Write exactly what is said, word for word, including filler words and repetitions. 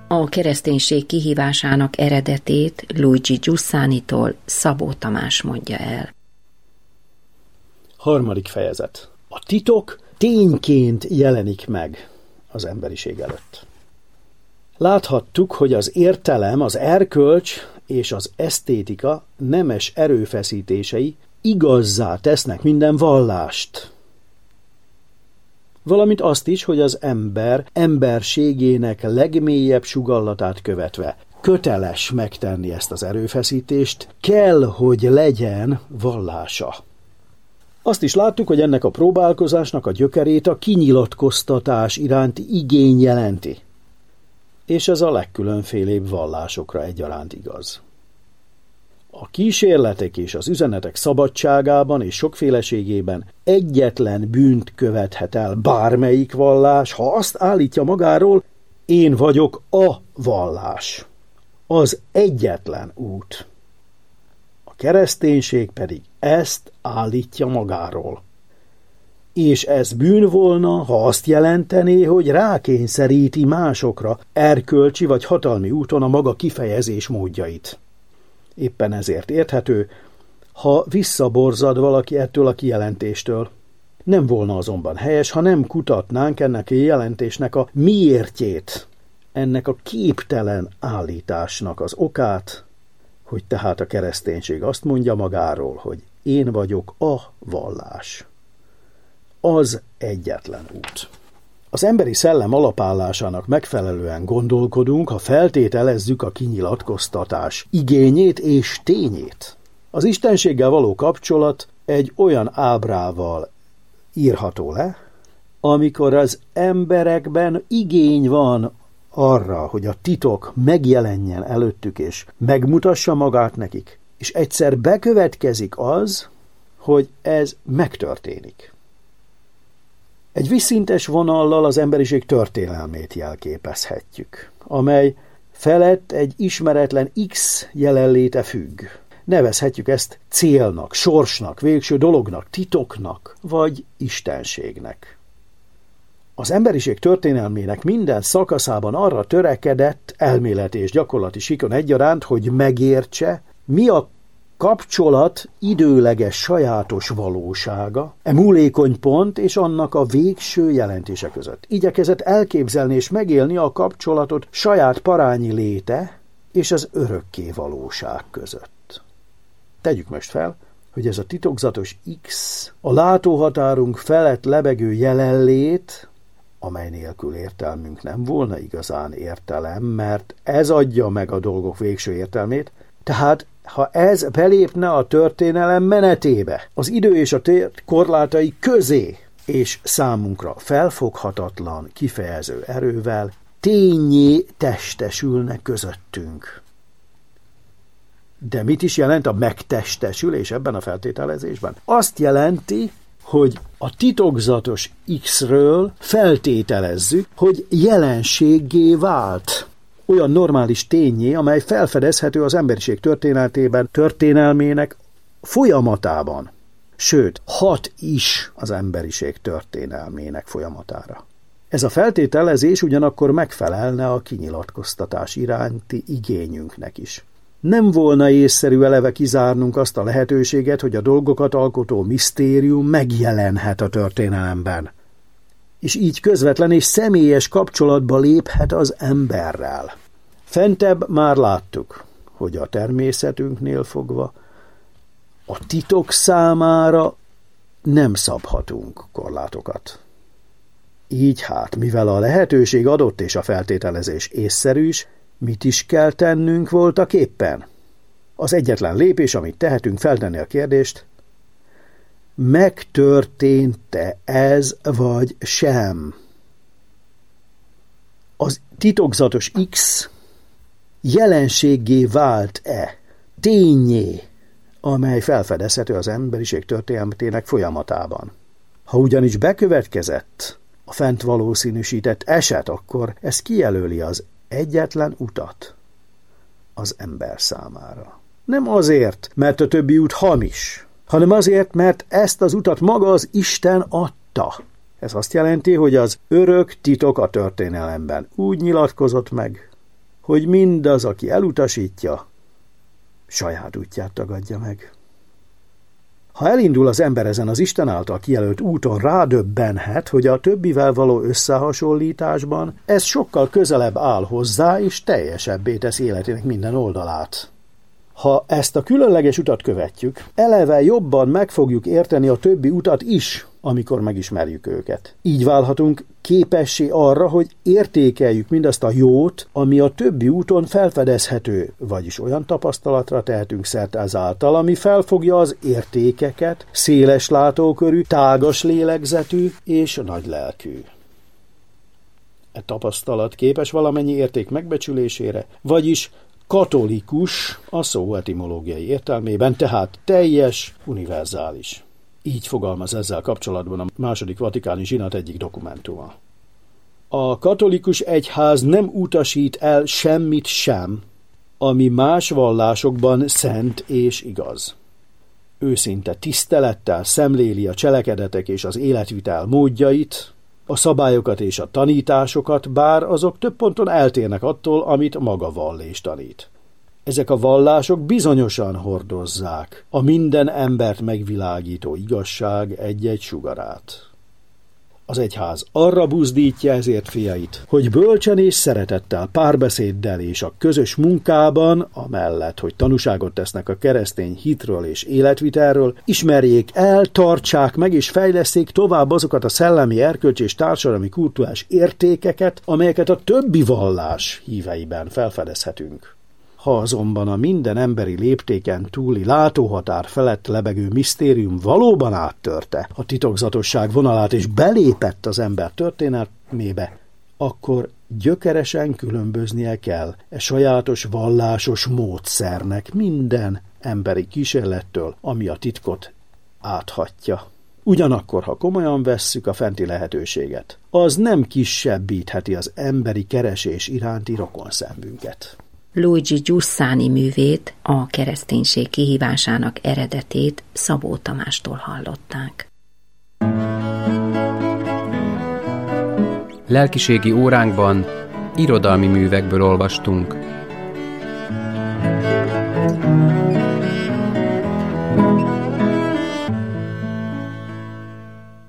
A kereszténység kihívásának eredetét Luigi Giussánitól Szabó Tamás mondja el. Harmadik fejezet. A titok tényként jelenik meg az emberiség előtt. Láthattuk, hogy az értelem, az erkölcs és az esztétika nemes erőfeszítései igazzá tesznek minden vallást. Valamint azt is, hogy az ember emberségének legmélyebb sugallatát követve köteles megtenni ezt az erőfeszítést, kell, hogy legyen vallása. Azt is láttuk, hogy ennek a próbálkozásnak a gyökerét a kinyilatkoztatás iránti igény jelenti. És ez a legkülönfélébb vallásokra egyaránt igaz. A kísérletek és az üzenetek szabadságában és sokféleségében egyetlen bűnt követhet el bármelyik vallás, ha azt állítja magáról, én vagyok a vallás. Az egyetlen út. A kereszténység pedig ezt állítja magáról. És ez bűn volna, ha azt jelentené, hogy rákényszeríti másokra erkölcsi vagy hatalmi úton a maga kifejezés módjait. Éppen ezért érthető, ha visszaborzad valaki ettől a kijelentéstől. Nem volna azonban helyes, ha nem kutatnánk ennek a jelentésnek a miértjét, ennek a képtelen állításnak az okát, hogy tehát a kereszténység azt mondja magáról, hogy én vagyok a vallás. Az egyetlen út. Az emberi szellem alapállásának megfelelően gondolkodunk, ha feltételezzük a kinyilatkoztatás igényét és tényét. Az istenséggel való kapcsolat egy olyan ábrával írható le, amikor az emberekben igény van arra, hogy a titok megjelenjen előttük és megmutassa magát nekik, és egyszer bekövetkezik az, hogy ez megtörténik. Egy vízszintes vonallal az emberiség történelmét jelképezhetjük, amely felett egy ismeretlen X jelenléte függ. Nevezhetjük ezt célnak, sorsnak, végső dolognak, titoknak, vagy istenségnek. Az emberiség történelmének minden szakaszában arra törekedett elméleti és gyakorlati síkon egyaránt, hogy megértse, mi a kapcsolat időleges sajátos valósága, e múlékony pont és annak a végső jelentése között. Igyekezett elképzelni és megélni a kapcsolatot saját parányi léte és az örökké valóság között. Tegyük most fel, hogy ez a titokzatos X, a látóhatárunk felett lebegő jelenlét, amely nélkül értelmünk nem volna igazán értelem, mert ez adja meg a dolgok végső értelmét, tehát ha ez belépne a történelem menetébe, az idő és a tér korlátai közé, és számunkra felfoghatatlan, kifejező erővel ténnyé testesülne közöttünk. De mit is jelent a megtestesülés ebben a feltételezésben? Azt jelenti, hogy a titokzatos X-ről feltételezzük, hogy jelenséggé vált. Olyan normális tényé, amely felfedezhető az emberiség történetében, történelmének folyamatában. Sőt, hat is az emberiség történelmének folyamatára. Ez a feltételezés ugyanakkor megfelelne a kinyilatkoztatás iránti igényünknek is. Nem volna észszerű eleve kizárnunk azt a lehetőséget, hogy a dolgokat alkotó misztérium megjelenhet a történelemben, és így közvetlen és személyes kapcsolatba léphet az emberrel. Fentebb már láttuk, hogy a természetünknél fogva a titok számára nem szabhatunk korlátokat. Így hát, mivel a lehetőség adott és a feltételezés észszerű is, mit is kell tennünk voltak éppen? Az egyetlen lépés, amit tehetünk, feltenni a kérdést, megtörtént-e ez vagy sem? Az titokzatos X jelenséggé vált-e, tényé, amely felfedezhető az emberiség történetének folyamatában? Ha ugyanis bekövetkezett a fent valószínűsített eset, akkor ez kijelöli az egyetlen utat az ember számára. Nem azért, mert a többi út hamis, hanem azért, mert ezt az utat maga az Isten adta. Ez azt jelenti, hogy az örök titok a történelemben úgy nyilatkozott meg, hogy mindaz, aki elutasítja, saját útját tagadja meg. Ha elindul az ember ezen az Isten által kijelölt úton, rádöbbenhet, hogy a többivel való összehasonlításban ez sokkal közelebb áll hozzá, és teljesebbé tesz életének minden oldalát. Ha ezt a különleges utat követjük, eleve jobban meg fogjuk érteni a többi utat is, amikor megismerjük őket. Így válhatunk képessé arra, hogy értékeljük mindazt a jót, ami a többi úton felfedezhető, vagyis olyan tapasztalatra tehetünk szert ezáltal, ami felfogja az értékeket, széles látókörű, tágas lélegzetű és nagy lelkű. E tapasztalat képes valamennyi érték megbecsülésére, vagyis katolikus a szó etimológiai értelmében, tehát teljes, univerzális. Így fogalmaz ezzel kapcsolatban a második vatikáni zsinat egyik dokumentuma. A katolikus egyház nem utasít el semmit sem, ami más vallásokban szent és igaz. Őszinte tisztelettel szemléli a cselekedetek és az életvitel módjait, a szabályokat és a tanításokat, bár azok több ponton eltérnek attól, amit maga vallés tanít. Ezek a vallások bizonyosan hordozzák a minden embert megvilágító igazság egy-egy sugarát. Az egyház arra buzdítja ezért fiait, hogy bölcsen és szeretettel, párbeszéddel és a közös munkában, amellett, hogy tanúságot tesznek a keresztény hitről és életvitelről, ismerjék el, tartsák meg és fejleszték tovább azokat a szellemi, erkölcsi és társadalmi kulturális értékeket, amelyeket a többi vallás híveiben felfedezhetünk. Ha azonban a minden emberi léptéken túli látóhatár felett lebegő misztérium valóban áttörte a titokzatosság vonalát és belépett az ember történelmébe, akkor gyökeresen különböznie kell e sajátos vallásos módszernek minden emberi kísérlettől, ami a titkot áthatja. Ugyanakkor, ha komolyan vesszük a fenti lehetőséget, az nem kisebbítheti az emberi keresés iránti rokonszenvünket. Luigi Giussani művét, a kereszténység kihívásának eredetét Szabó Tamástól hallották. Lelkiségi óránkban irodalmi művekből olvastunk.